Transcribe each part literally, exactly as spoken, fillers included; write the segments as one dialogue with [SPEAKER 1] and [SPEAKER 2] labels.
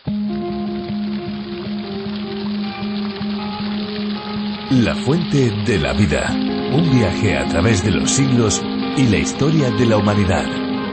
[SPEAKER 1] La fuente de la vida, un viaje a través de los siglos y la historia de la humanidad.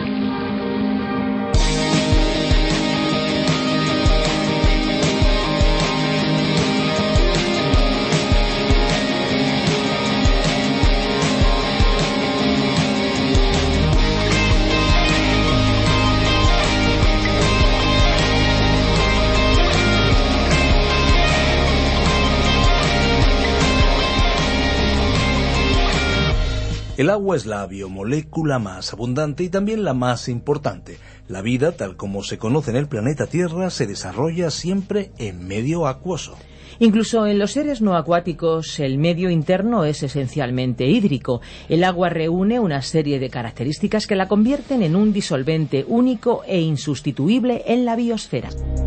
[SPEAKER 2] El agua es la biomolécula más abundante y también la más importante. La vida, tal como se conoce en el planeta Tierra, se desarrolla siempre en medio acuoso.
[SPEAKER 3] Incluso en los seres no acuáticos, el medio interno es esencialmente hídrico. El agua reúne una serie de características que la convierten en un disolvente único e insustituible en la biosfera.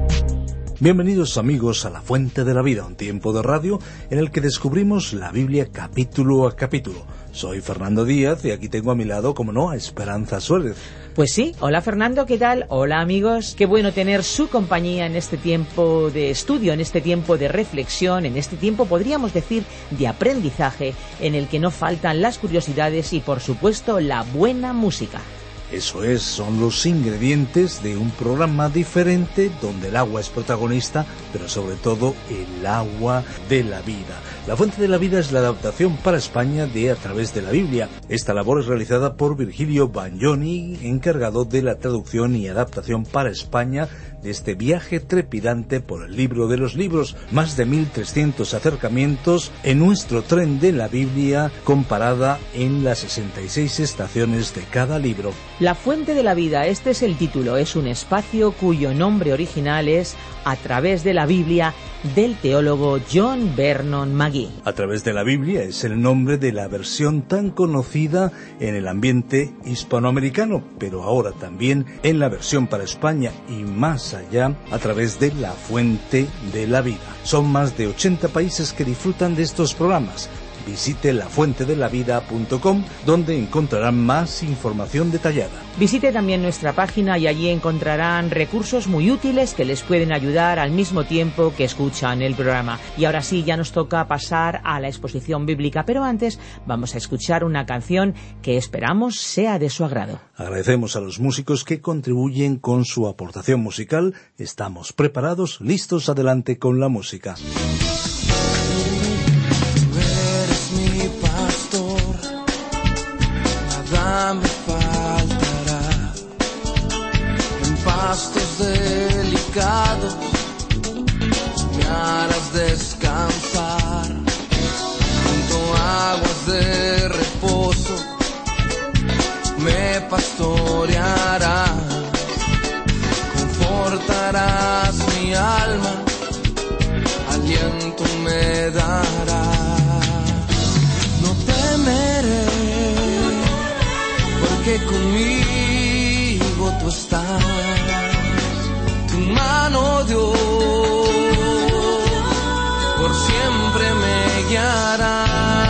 [SPEAKER 2] Bienvenidos amigos a La Fuente de la Vida, un tiempo de radio en el que descubrimos la Biblia capítulo a capítulo. Soy Fernando Díaz y aquí tengo a mi lado, como no, a Esperanza Suárez.
[SPEAKER 3] Pues sí, hola Fernando, ¿qué tal? Hola amigos, qué bueno tener su compañía en este tiempo de estudio, en este tiempo de reflexión, en este tiempo, podríamos decir, de aprendizaje, en el que no faltan las curiosidades y, por supuesto, la buena música.
[SPEAKER 2] Eso es, son los ingredientes de un programa diferente donde el agua es protagonista, pero sobre todo el agua de la vida. La Fuente de la Vida es la adaptación para España de A través de la Biblia. Esta labor es realizada por Virgilio Bagnoni, encargado de la traducción y adaptación para España de este viaje trepidante por el libro de los libros. Más de mil trescientos acercamientos en nuestro tren de la Biblia, comparada en las sesenta y seis estaciones de cada libro.
[SPEAKER 3] La Fuente de la Vida, este es el título, es un espacio cuyo nombre original es A través de la Biblia, del teólogo John Vernon Magee.
[SPEAKER 2] A través de la Biblia es el nombre de la versión tan conocida en el ambiente hispanoamericano, pero ahora también en la versión para España y más allá, a través de La Fuente de la Vida. Son más de ochenta países que disfrutan de estos programas. Visite la fuente de la vida punto com, donde encontrarán más información detallada.
[SPEAKER 3] Visite también nuestra página y allí encontrarán recursos muy útiles que les pueden ayudar al mismo tiempo que escuchan el programa. Y ahora sí, ya nos toca pasar a la exposición bíblica, pero antes vamos a escuchar una canción que esperamos sea de su agrado.
[SPEAKER 2] Agradecemos a los músicos que contribuyen con su aportación musical. Estamos preparados, listos, adelante con la música.
[SPEAKER 4] Me faltará en pastos delicados, me harás descansar junto a aguas de reposo, me pastorearás, confortarás mi alma, aliento me darás, no temeré, que conmigo tú estás, tu mano Dios por siempre me guiará,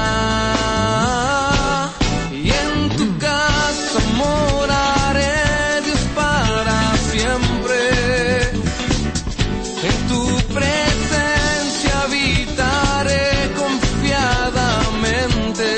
[SPEAKER 4] y en tu casa moraré, Dios, para siempre, en tu presencia habitaré confiadamente.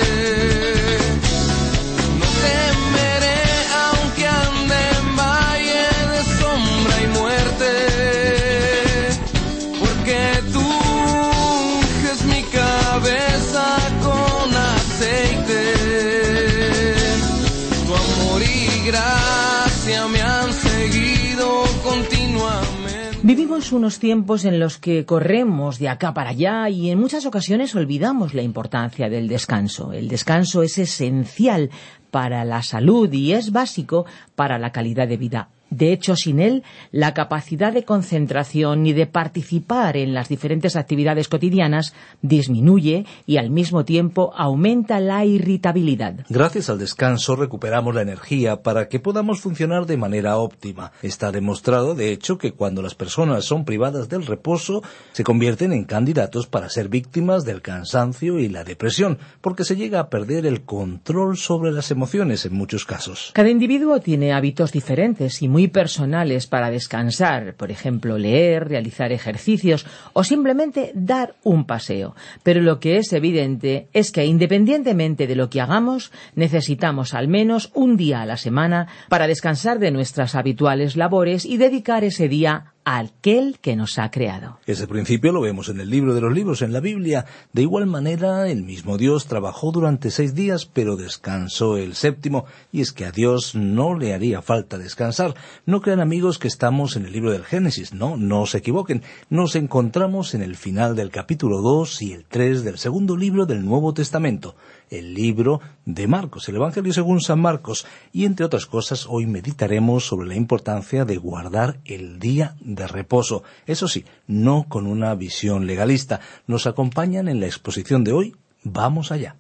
[SPEAKER 3] Vivimos unos tiempos en los que corremos de acá para allá y en muchas ocasiones olvidamos la importancia del descanso. El descanso es esencial para la salud y es básico para la calidad de vida. De hecho, sin él, la capacidad de concentración y de participar en las diferentes actividades cotidianas disminuye y al mismo tiempo aumenta la irritabilidad.
[SPEAKER 2] Gracias al descanso recuperamos la energía para que podamos funcionar de manera óptima. Está demostrado, de hecho, que cuando las personas son privadas del reposo, se convierten en candidatos para ser víctimas del cansancio y la depresión, porque se llega a perder el control sobre las emociones en muchos casos.
[SPEAKER 3] Cada individuo tiene hábitos diferentes y muy personales para descansar, por ejemplo, leer, realizar ejercicios o simplemente dar un paseo. Pero lo que es evidente es que independientemente de lo que hagamos, necesitamos al menos un día a la semana para descansar de nuestras habituales labores y dedicar ese día a aquel que nos ha creado.
[SPEAKER 2] Ese principio lo vemos en el libro de los libros, en la Biblia. De igual manera, el mismo Dios trabajó durante seis días, pero descansó el séptimo, y es que a Dios no le haría falta descansar. No crean, amigos, que estamos en el libro del Génesis, no, no se equivoquen. Nos encontramos en el final del capítulo dos y el tres del segundo libro del Nuevo Testamento, el libro de Marcos, el Evangelio según San Marcos, y entre otras cosas, hoy meditaremos sobre la importancia de guardar el día de reposo. Eso sí, no con una visión legalista. ¿Nos acompañan en la exposición de hoy? Vamos allá.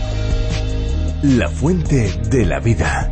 [SPEAKER 1] La fuente de la vida.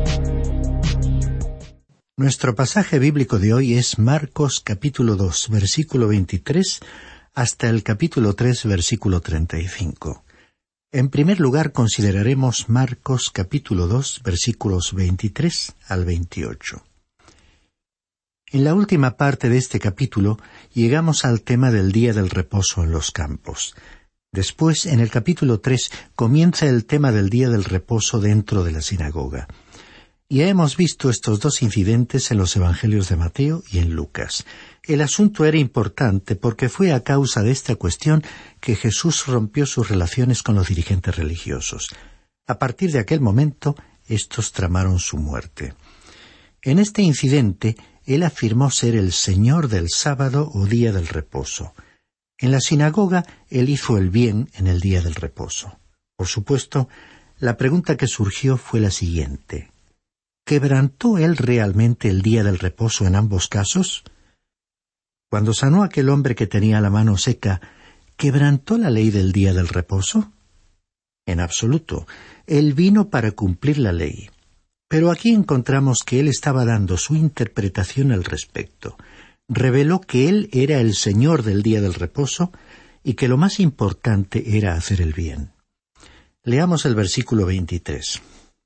[SPEAKER 5] Nuestro pasaje bíblico de hoy es Marcos capítulo dos, versículo veintitrés, hasta el capítulo tres, versículo treinta y cinco. En primer lugar, consideraremos Marcos capítulo dos, versículos veintitrés al veintiocho. En la última parte de este capítulo llegamos al tema del día del reposo en los campos. Después, en el capítulo tres, comienza el tema del día del reposo dentro de la sinagoga. Ya hemos visto estos dos incidentes en los Evangelios de Mateo y en Lucas. El asunto era importante porque fue a causa de esta cuestión que Jesús rompió sus relaciones con los dirigentes religiosos. A partir de aquel momento, estos tramaron su muerte. En este incidente, él afirmó ser el Señor del sábado o día del reposo. En la sinagoga, él hizo el bien en el día del reposo. Por supuesto, la pregunta que surgió fue la siguiente: ¿quebrantó él realmente el día del reposo en ambos casos? Cuando sanó a aquel hombre que tenía la mano seca, ¿quebrantó la ley del día del reposo? En absoluto. Él vino para cumplir la ley. Pero aquí encontramos que él estaba dando su interpretación al respecto. Reveló que él era el Señor del día del reposo y que lo más importante era hacer el bien. Leamos el versículo veintitrés.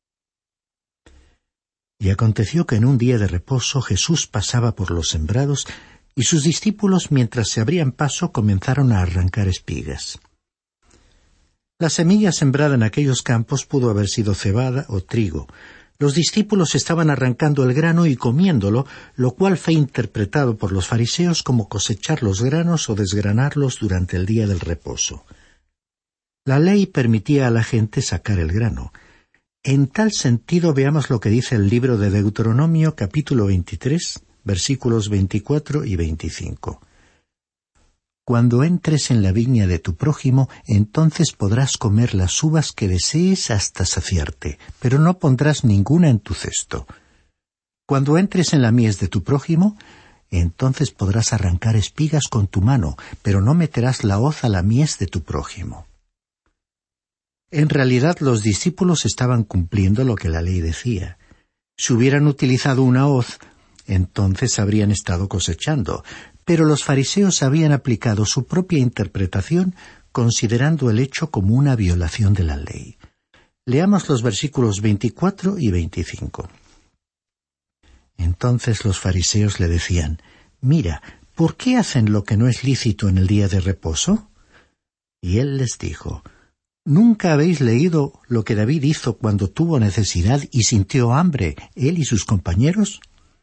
[SPEAKER 5] Y aconteció que en un día de reposo Jesús pasaba por los sembrados, y sus discípulos, mientras se abrían paso, comenzaron a arrancar espigas. La semilla sembrada en aquellos campos pudo haber sido cebada o trigo. Los discípulos estaban arrancando el grano y comiéndolo, lo cual fue interpretado por los fariseos como cosechar los granos o desgranarlos durante el día del reposo. La ley permitía a la gente sacar el grano. En tal sentido, veamos lo que dice el libro de Deuteronomio, capítulo veintitrés, versículos veinticuatro y veinticinco. Cuando entres en la viña de tu prójimo, entonces podrás comer las uvas que desees hasta saciarte, pero no pondrás ninguna en tu cesto. Cuando entres en la mies de tu prójimo, entonces podrás arrancar espigas con tu mano, pero no meterás la hoz a la mies de tu prójimo. En realidad, los discípulos estaban cumpliendo lo que la ley decía. Si hubieran utilizado una hoz, entonces habrían estado cosechando, pero los fariseos habían aplicado su propia interpretación, considerando el hecho como una violación de la ley. Leamos los versículos veinticuatro y veinticinco. Entonces los fariseos le decían: «Mira, ¿por qué hacen lo que no es lícito en el día de reposo?» Y él les dijo: «¿Nunca habéis leído lo que David hizo cuando tuvo necesidad y sintió hambre, él y sus compañeros?»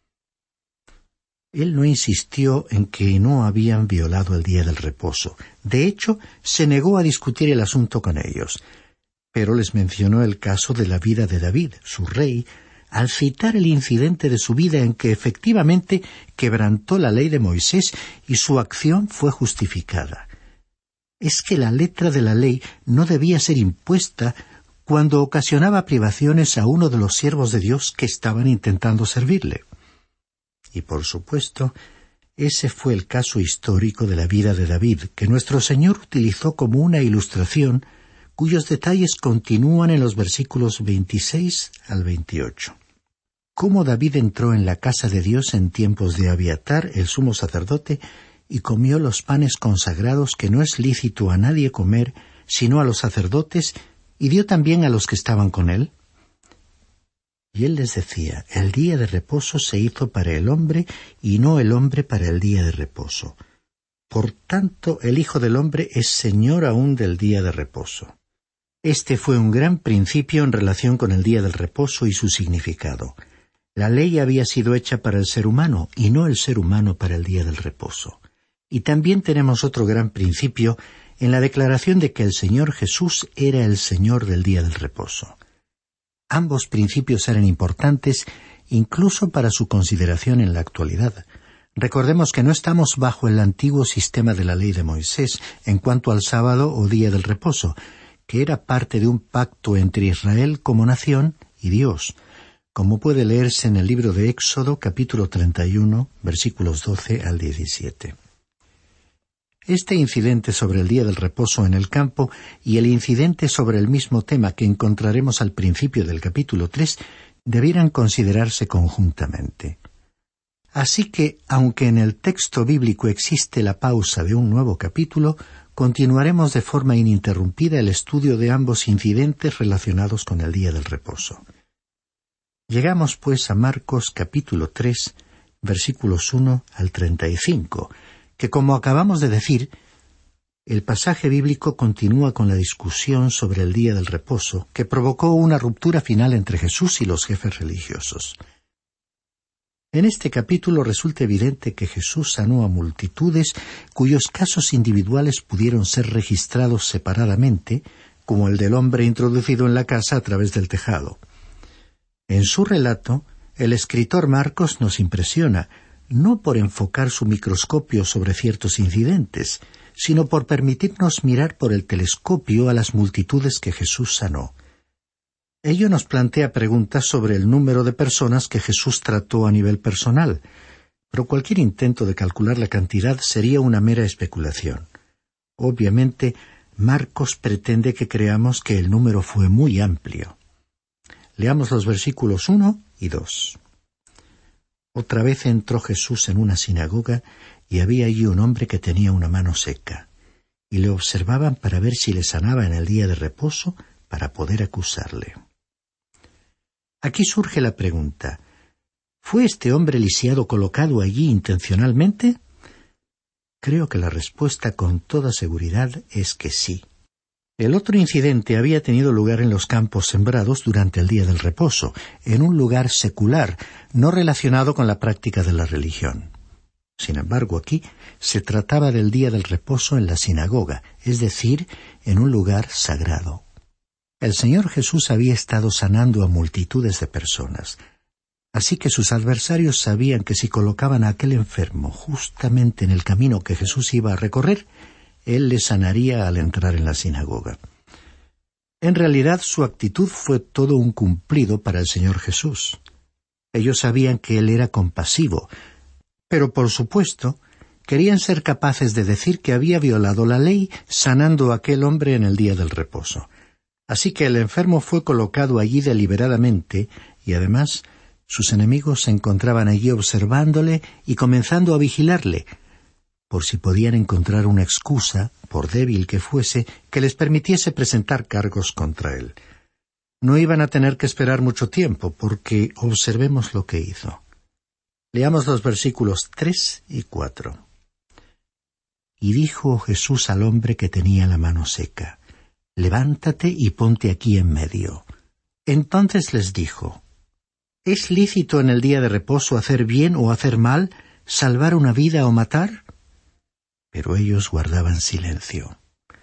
[SPEAKER 5] Él no insistió en que no habían violado el día del reposo. De hecho, se negó a discutir el asunto con ellos. Pero les mencionó el caso de la vida de David, su rey, al citar el incidente de su vida en que efectivamente quebrantó la ley de Moisés y su acción fue justificada. Es que la letra de la ley no debía ser impuesta cuando ocasionaba privaciones a uno de los siervos de Dios que estaban intentando servirle. Y por supuesto, ese fue el caso histórico de la vida de David, que nuestro Señor utilizó como una ilustración, cuyos detalles continúan en los versículos veintiséis al veintiocho. Cómo David entró en la casa de Dios en tiempos de Abiatar, el sumo sacerdote, y comió los panes consagrados que no es lícito a nadie comer, sino a los sacerdotes, y dio también a los que estaban con él. Y él les decía, el día de reposo se hizo para el hombre, y no el hombre para el día de reposo. Por tanto, el Hijo del Hombre es Señor aún del día de reposo. Este fue un gran principio en relación con el día del reposo y su significado. La ley había sido hecha para el ser humano, y no el ser humano para el día del reposo. Y también tenemos otro gran principio en la declaración de que el Señor Jesús era el Señor del día del reposo. Ambos principios eran importantes incluso para su consideración en la actualidad. Recordemos que no estamos bajo el antiguo sistema de la ley de Moisés en cuanto al sábado o día del reposo, que era parte de un pacto entre Israel como nación y Dios, como puede leerse en el libro de Éxodo capítulo treinta y uno, versículos doce al diecisiete. Este incidente sobre el día del reposo en el campo y el incidente sobre el mismo tema que encontraremos al principio del capítulo tres debieran considerarse conjuntamente. Así que, aunque en el texto bíblico existe la pausa de un nuevo capítulo, continuaremos de forma ininterrumpida el estudio de ambos incidentes relacionados con el día del reposo. Llegamos pues a Marcos capítulo tres, versículos uno al treinta y cinco, que como acabamos de decir, el pasaje bíblico continúa con la discusión sobre el día del reposo, que provocó una ruptura final entre Jesús y los jefes religiosos. En este capítulo resulta evidente que Jesús sanó a multitudes cuyos casos individuales pudieron ser registrados separadamente, como el del hombre introducido en la casa a través del tejado. En su relato, el escritor Marcos nos impresiona, no por enfocar su microscopio sobre ciertos incidentes, sino por permitirnos mirar por el telescopio a las multitudes que Jesús sanó. Ello nos plantea preguntas sobre el número de personas que Jesús trató a nivel personal, pero cualquier intento de calcular la cantidad sería una mera especulación. Obviamente, Marcos pretende que creamos que el número fue muy amplio. Leamos los versículos uno y dos. Otra vez entró Jesús en una sinagoga, y había allí un hombre que tenía una mano seca, y le observaban para ver si le sanaba en el día de reposo, para poder acusarle. Aquí surge la pregunta, ¿fue este hombre lisiado colocado allí intencionalmente? Creo que la respuesta con toda seguridad es que sí. El otro incidente había tenido lugar en los campos sembrados durante el día del reposo, en un lugar secular, no relacionado con la práctica de la religión. Sin embargo, aquí se trataba del día del reposo en la sinagoga, es decir, en un lugar sagrado. El Señor Jesús había estado sanando a multitudes de personas, así que sus adversarios sabían que si colocaban a aquel enfermo justamente en el camino que Jesús iba a recorrer, Él le sanaría al entrar en la sinagoga. En realidad, su actitud fue todo un cumplido para el Señor Jesús. Ellos sabían que Él era compasivo, pero por supuesto, querían ser capaces de decir que había violado la ley sanando a aquel hombre en el día del reposo. Así que el enfermo fue colocado allí deliberadamente, y además, sus enemigos se encontraban allí observándole y comenzando a vigilarle, por si podían encontrar una excusa, por débil que fuese, que les permitiese presentar cargos contra él. No iban a tener que esperar mucho tiempo, porque observemos lo que hizo. Leamos los versículos tres y cuatro. Y dijo Jesús al hombre que tenía la mano seca, «Levántate y ponte aquí en medio». Entonces les dijo, «¿Es lícito en el día de reposo hacer bien o hacer mal, salvar una vida o matar?» Pero ellos guardaban silencio.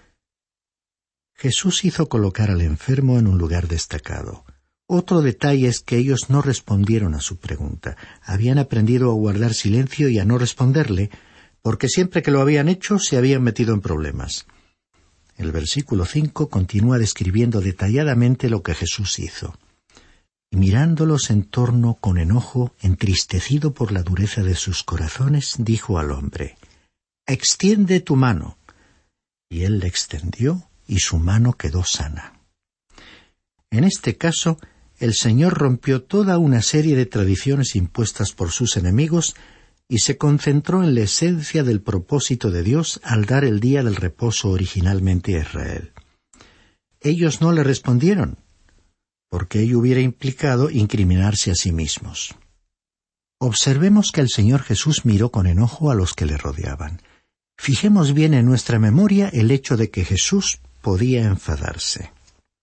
[SPEAKER 5] Jesús hizo colocar al enfermo en un lugar destacado. Otro detalle es que ellos no respondieron a su pregunta. Habían aprendido a guardar silencio y a no responderle, porque siempre que lo habían hecho se habían metido en problemas. El versículo cinco continúa describiendo detalladamente lo que Jesús hizo. Y mirándolos en torno con enojo, entristecido por la dureza de sus corazones, dijo al hombre, «Extiende tu mano». Y él la extendió, y su mano quedó sana. En este caso, el Señor rompió toda una serie de tradiciones impuestas por sus enemigos y se concentró en la esencia del propósito de Dios al dar el día del reposo originalmente a Israel. Ellos no le respondieron. porque ello hubiera implicado incriminarse a sí mismos. Observemos que el Señor Jesús miró con enojo a los que le rodeaban. Fijemos bien en nuestra memoria el hecho de que Jesús podía enfadarse.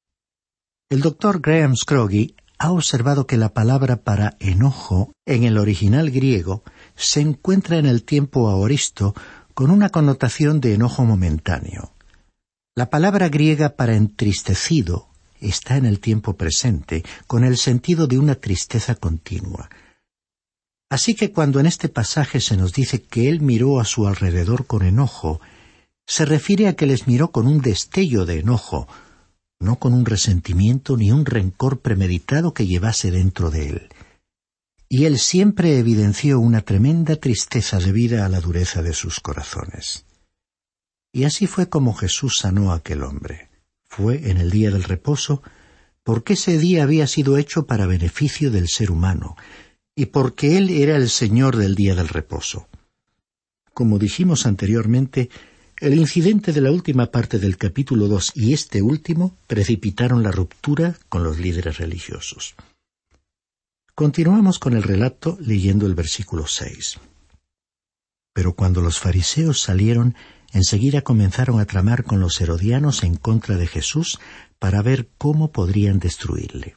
[SPEAKER 5] El doctor Graham Scroggie ha observado que la palabra para enojo en el original griego se encuentra en el tiempo aoristo con una connotación de enojo momentáneo. La palabra griega para entristecido está en el tiempo presente, con el sentido de una tristeza continua. Así que cuando en este pasaje se nos dice que él miró a su alrededor con enojo, se refiere a que les miró con un destello de enojo, no con un resentimiento ni un rencor premeditado que llevase dentro de él. Y él siempre evidenció una tremenda tristeza debida a la dureza de sus corazones. Y así fue como Jesús sanó a aquel hombre. Fue en el día del reposo, porque ese día había sido hecho para beneficio del ser humano, y porque Él era el Señor del día del reposo. Como dijimos anteriormente, el incidente de la última parte del capítulo dos y este último precipitaron la ruptura con los líderes religiosos. Continuamos con el relato leyendo el versículo seis. Pero cuando los fariseos salieron, enseguida comenzaron a tramar con los herodianos en contra de Jesús para ver cómo podrían destruirle.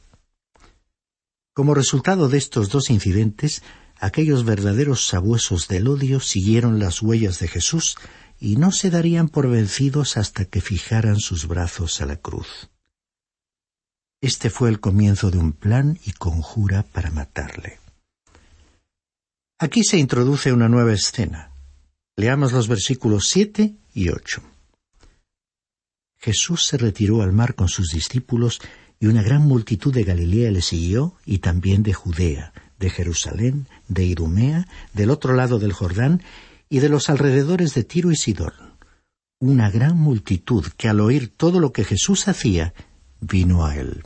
[SPEAKER 5] Como resultado de estos dos incidentes, aquellos verdaderos sabuesos del odio siguieron las huellas de Jesús y no se darían por vencidos hasta que fijaran sus brazos a la cruz. Este fue el comienzo de un plan y conjura para matarle. Aquí se introduce una nueva escena. Leamos los versículos siete y ocho. Jesús se retiró al mar con sus discípulos y una gran multitud de Galilea le siguió, y también de Judea, de Jerusalén, de Idumea, del otro lado del Jordán, y de los alrededores de Tiro y Sidón. Una gran multitud que al oír todo lo que Jesús hacía, vino a él.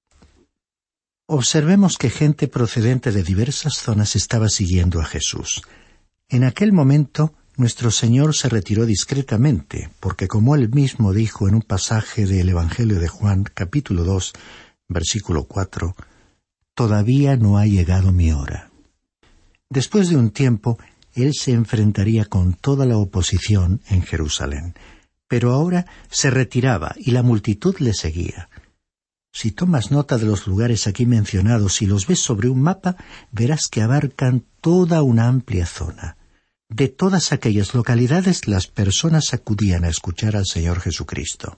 [SPEAKER 5] Observemos que gente procedente de diversas zonas estaba siguiendo a Jesús. En aquel momento, nuestro Señor se retiró discretamente, porque como él mismo dijo en un pasaje del Evangelio de Juan, capítulo dos, versículo cuatro, «Todavía no ha llegado mi hora». Después de un tiempo, él se enfrentaría con toda la oposición en Jerusalén, pero ahora se retiraba y la multitud le seguía. Si tomas nota de los lugares aquí mencionados y los ves sobre un mapa, verás que abarcan toda una amplia zona. De todas aquellas localidades las personas acudían a escuchar al Señor Jesucristo.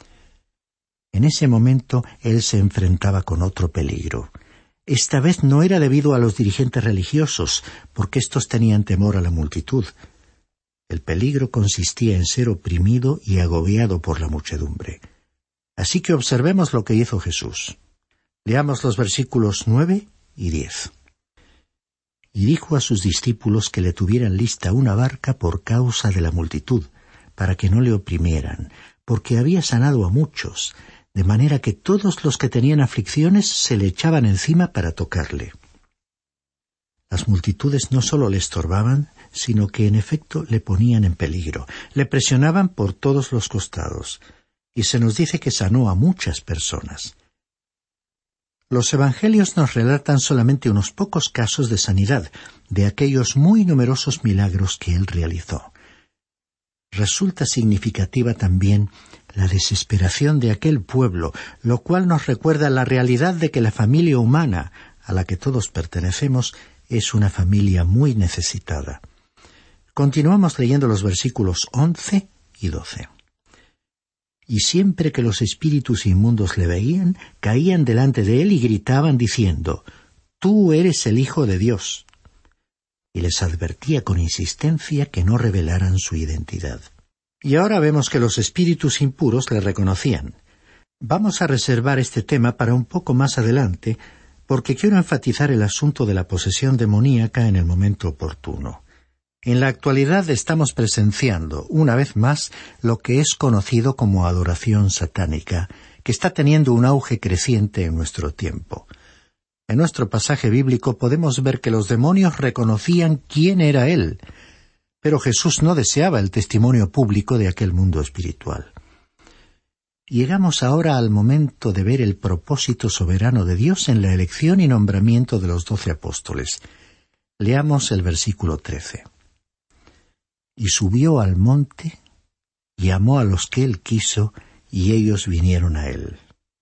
[SPEAKER 5] En ese momento él se enfrentaba con otro peligro. Esta vez no era debido a los dirigentes religiosos, porque éstos tenían temor a la multitud. El peligro consistía en ser oprimido y agobiado por la muchedumbre. Así que observemos lo que hizo Jesús. Leamos los versículos nueve y diez. Y dijo a sus discípulos que le tuvieran lista una barca por causa de la multitud, para que no le oprimieran, porque había sanado a muchos, de manera que todos los que tenían aflicciones se le echaban encima para tocarle. Las multitudes no solo le estorbaban, sino que en efecto le ponían en peligro, le presionaban por todos los costados, y se nos dice que sanó a muchas personas. Los evangelios nos relatan solamente unos pocos casos de sanidad, de aquellos muy numerosos milagros que él realizó. Resulta significativa también la desesperación de aquel pueblo, lo cual nos recuerda la realidad de que la familia humana, a la que todos pertenecemos, es una familia muy necesitada. Continuamos leyendo los versículos once y doce. Y siempre que los espíritus inmundos le veían, caían delante de él y gritaban diciendo, «Tú eres el Hijo de Dios». Y les advertía con insistencia que no revelaran su identidad. Y ahora vemos que los espíritus impuros le reconocían. Vamos a reservar este tema para un poco más adelante, porque quiero enfatizar el asunto de la posesión demoníaca en el momento oportuno. En la actualidad estamos presenciando, una vez más, lo que es conocido como adoración satánica, que está teniendo un auge creciente en nuestro tiempo. En nuestro pasaje bíblico podemos ver que los demonios reconocían quién era él, pero Jesús no deseaba el testimonio público de aquel mundo espiritual. Llegamos ahora al momento de ver el propósito soberano de Dios en la elección y nombramiento de los doce apóstoles. Leamos el versículo trece. Y subió al monte, llamó a los que él quiso, y ellos vinieron a él.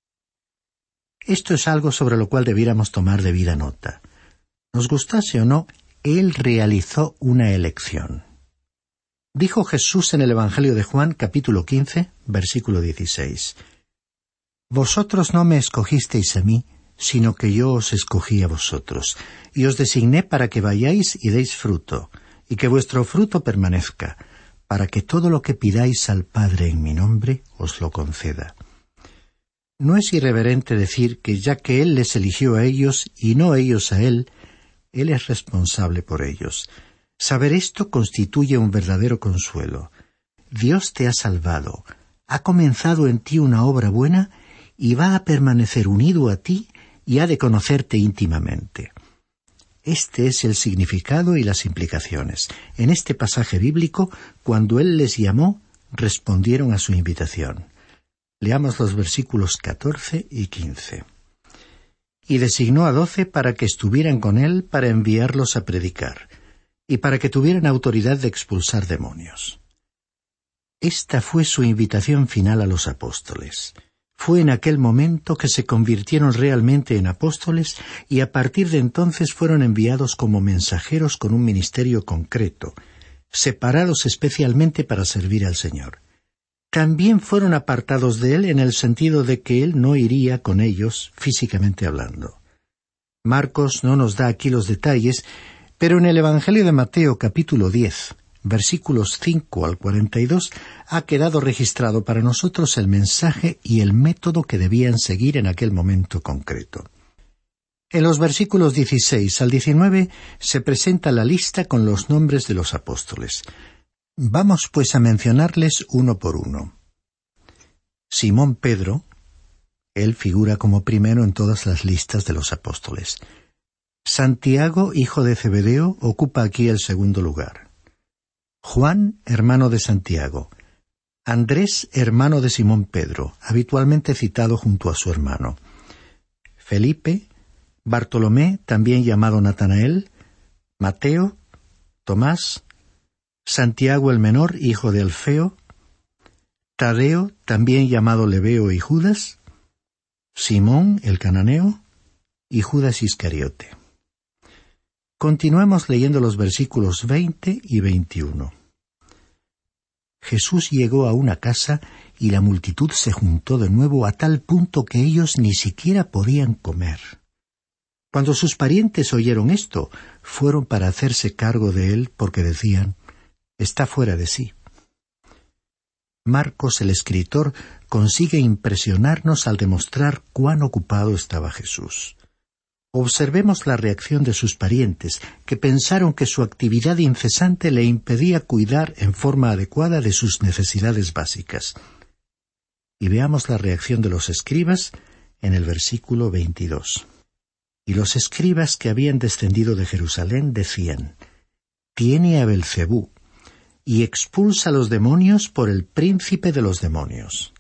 [SPEAKER 5] Esto es algo sobre lo cual debiéramos tomar debida nota. Nos gustase o no, él realizó una elección. Dijo Jesús en el Evangelio de Juan, capítulo quince, versículo dieciséis. Vosotros no me escogisteis a mí, sino que yo os escogí a vosotros, y os designé para que vayáis y deis fruto, y que vuestro fruto permanezca, para que todo lo que pidáis al Padre en mi nombre os lo conceda. No es irreverente decir que ya que Él les eligió a ellos y no ellos a Él, Él es responsable por ellos. Saber esto constituye un verdadero consuelo. Dios te ha salvado, ha comenzado en ti una obra buena y va a permanecer unido a ti y ha de conocerte íntimamente. Este es el significado y las implicaciones. En este pasaje bíblico, cuando Él les llamó, respondieron a su invitación. Leamos los versículos catorce y quince. Y designó a doce para que estuvieran con Él para enviarlos a predicar, y para que tuvieran autoridad de expulsar demonios. Esta fue su invitación final a los apóstoles. Fue en aquel momento que se convirtieron realmente en apóstoles y a partir de entonces fueron enviados como mensajeros con un ministerio concreto, separados especialmente para servir al Señor. También fueron apartados de Él en el sentido de que Él no iría con ellos físicamente hablando. Marcos no nos da aquí los detalles, pero en el Evangelio de Mateo capítulo diez, versículos cinco al cuarenta y dos, ha quedado registrado para nosotros el mensaje y el método que debían seguir en aquel momento concreto. En los versículos dieciséis al diecinueve se presenta la lista con los nombres de los apóstoles. Vamos pues a mencionarles uno por uno. Simón Pedro, él figura como primero en todas las listas de los apóstoles. Santiago, hijo de Zebedeo, ocupa aquí el segundo lugar. Juan, hermano de Santiago. Andrés, hermano de Simón Pedro, habitualmente citado junto a su hermano. Felipe, Bartolomé, también llamado Natanael, Mateo, Tomás, Santiago el menor, hijo de Alfeo, Tadeo, también llamado Lebeo y Judas, Simón el cananeo y Judas Iscariote. Continuemos leyendo los versículos veinte y veintiuno. Jesús llegó a una casa y la multitud se juntó de nuevo a tal punto que ellos ni siquiera podían comer. Cuando sus parientes oyeron esto, fueron para hacerse cargo de él porque decían, está fuera de sí. Marcos, el escritor, consigue impresionarnos al demostrar cuán ocupado estaba Jesús. Observemos la reacción de sus parientes, que pensaron que su actividad incesante le impedía cuidar en forma adecuada de sus necesidades básicas. Y veamos la reacción de los escribas en el versículo veintidós. Y los escribas que habían descendido de Jerusalén decían, tiene a Belcebú, y expulsa a los demonios por el príncipe de los demonios.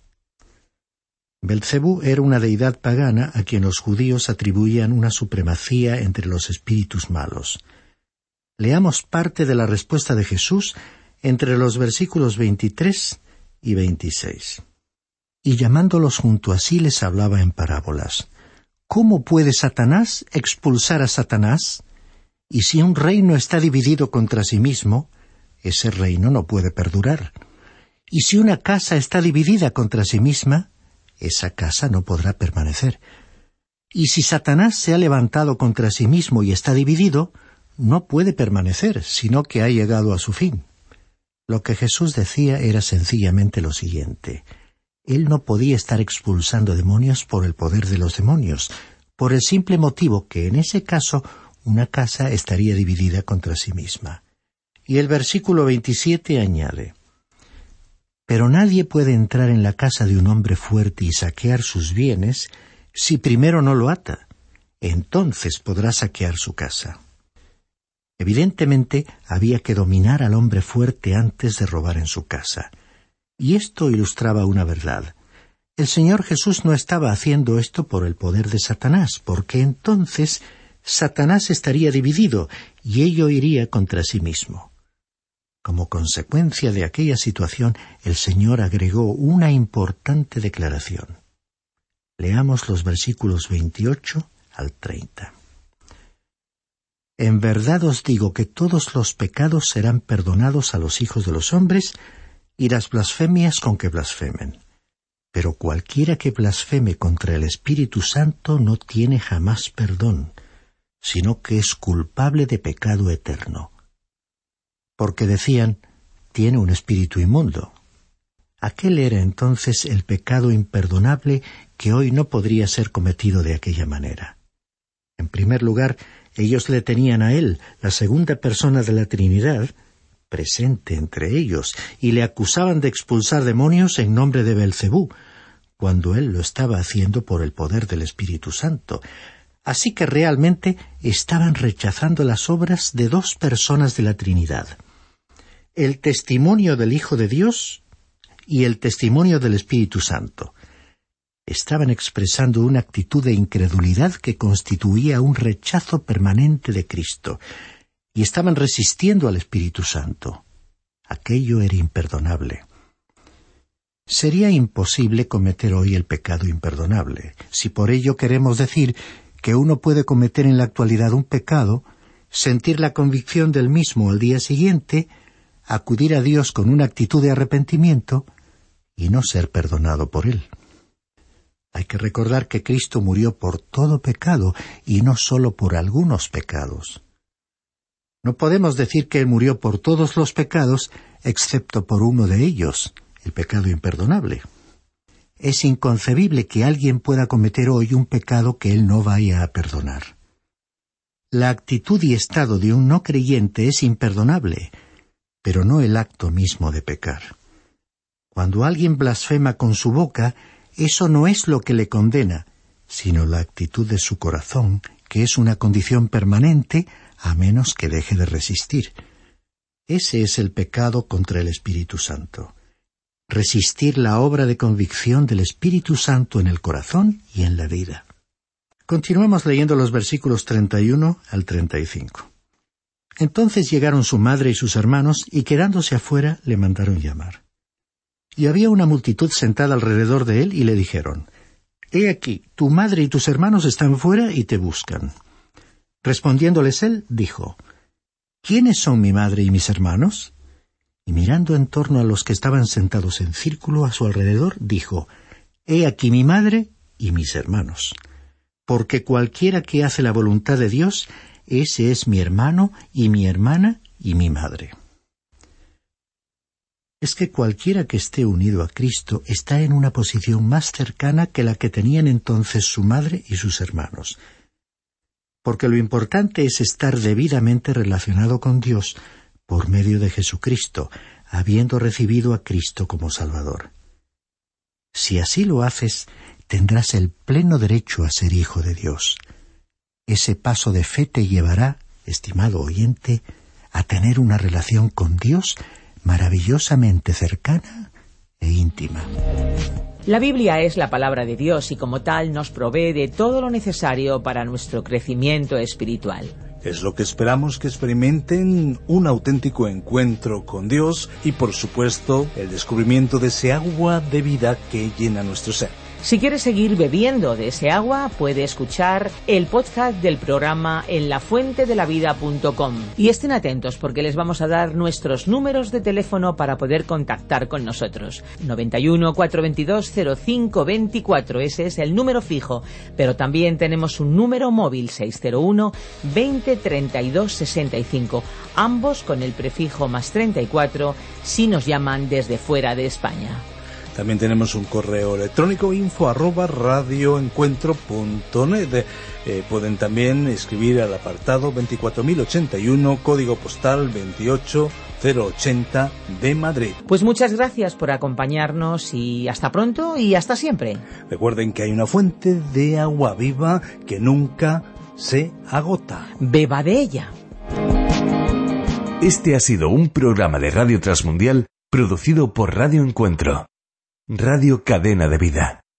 [SPEAKER 5] Belcebú era una deidad pagana a quien los judíos atribuían una supremacía entre los espíritus malos. Leamos parte de la respuesta de Jesús entre los versículos veintitrés y veintiséis. Y llamándolos junto a sí les hablaba en parábolas. ¿Cómo puede Satanás expulsar a Satanás? Y si un reino está dividido contra sí mismo, ese reino no puede perdurar. Y si una casa está dividida contra sí misma, esa casa no podrá permanecer. Y si Satanás se ha levantado contra sí mismo y está dividido, no puede permanecer, sino que ha llegado a su fin. Lo que Jesús decía era sencillamente lo siguiente. Él no podía estar expulsando demonios por el poder de los demonios, por el simple motivo que en ese caso una casa estaría dividida contra sí misma. Y el versículo veintisiete añade, pero nadie puede entrar en la casa de un hombre fuerte y saquear sus bienes si primero no lo ata. Entonces podrá saquear su casa. Evidentemente, había que dominar al hombre fuerte antes de robar en su casa. Y esto ilustraba una verdad. El Señor Jesús no estaba haciendo esto por el poder de Satanás, porque entonces Satanás estaría dividido y ello iría contra sí mismo. Como consecuencia de aquella situación, el Señor agregó una importante declaración. Leamos los versículos veintiocho al treinta. En verdad os digo que todos los pecados serán perdonados a los hijos de los hombres y las blasfemias con que blasfemen. Pero cualquiera que blasfeme contra el Espíritu Santo no tiene jamás perdón, sino que es culpable de pecado eterno. Porque decían, tiene un espíritu inmundo. Aquel era entonces el pecado imperdonable que hoy no podría ser cometido de aquella manera. En primer lugar, ellos le tenían a él, la segunda persona de la Trinidad, presente entre ellos, y le acusaban de expulsar demonios en nombre de Belcebú, cuando él lo estaba haciendo por el poder del Espíritu Santo. Así que realmente estaban rechazando las obras de dos personas de la Trinidad: el testimonio del Hijo de Dios y el testimonio del Espíritu Santo. Estaban expresando una actitud de incredulidad que constituía un rechazo permanente de Cristo, y estaban resistiendo al Espíritu Santo. Aquello era imperdonable. Sería imposible cometer hoy el pecado imperdonable. Si por ello queremos decir que uno puede cometer en la actualidad un pecado, sentir la convicción del mismo al día siguiente, acudir a Dios con una actitud de arrepentimiento y no ser perdonado por Él. Hay que recordar que Cristo murió por todo pecado y no solo por algunos pecados. No podemos decir que Él murió por todos los pecados, excepto por uno de ellos, el pecado imperdonable. Es inconcebible que alguien pueda cometer hoy un pecado que Él no vaya a perdonar. La actitud y estado de un no creyente es imperdonable, pero no el acto mismo de pecar. Cuando alguien blasfema con su boca, eso no es lo que le condena, sino la actitud de su corazón, que es una condición permanente, a menos que deje de resistir. Ese es el pecado contra el Espíritu Santo. Resistir la obra de convicción del Espíritu Santo en el corazón y en la vida. Continuamos leyendo los versículos treinta y uno al treinta y cinco. Entonces llegaron su madre y sus hermanos, y quedándose afuera le mandaron llamar. Y había una multitud sentada alrededor de él, y le dijeron, «He aquí, tu madre y tus hermanos están fuera y te buscan». Respondiéndoles él, dijo, «¿Quiénes son mi madre y mis hermanos?» Y mirando en torno a los que estaban sentados en círculo a su alrededor, dijo, «He aquí mi madre y mis hermanos. Porque cualquiera que hace la voluntad de Dios, ese es mi hermano y mi hermana y mi madre». Es que cualquiera que esté unido a Cristo está en una posición más cercana que la que tenían entonces su madre y sus hermanos. Porque lo importante es estar debidamente relacionado con Dios por medio de Jesucristo, habiendo recibido a Cristo como Salvador. Si así lo haces, tendrás el pleno derecho a ser hijo de Dios. Ese paso de fe te llevará, estimado oyente, a tener una relación con Dios maravillosamente cercana e íntima.
[SPEAKER 3] La Biblia es la palabra de Dios y como tal nos provee de todo lo necesario para nuestro crecimiento espiritual.
[SPEAKER 2] Es lo que esperamos que experimenten un auténtico encuentro con Dios y, por supuesto, el descubrimiento de ese agua de vida que llena nuestro ser.
[SPEAKER 3] Si quieres seguir bebiendo de ese agua, puede escuchar el podcast del programa en la fuente de la vida punto com. Y estén atentos porque les vamos a dar nuestros números de teléfono para poder contactar con nosotros. noventa y uno, cuatrocientos veintidós, cero cinco veinticuatro, ese es el número fijo. Pero también tenemos un número móvil, seiscientos uno, veinte, treinta y dos, sesenta y cinco. Ambos con el prefijo más treinta y cuatro si nos llaman desde fuera de España.
[SPEAKER 2] También tenemos un correo electrónico, info arroba radioencuentro punto net. Eh, pueden también escribir al apartado veinticuatro mil ochenta y uno, código postal veintiocho mil ochenta de Madrid.
[SPEAKER 3] Pues muchas gracias por acompañarnos y hasta pronto y hasta siempre.
[SPEAKER 2] Recuerden que hay una fuente de agua viva que nunca se agota.
[SPEAKER 3] Beba de ella.
[SPEAKER 1] Este ha sido un programa de Radio Transmundial producido por Radio Encuentro. Radio Cadena de Vida.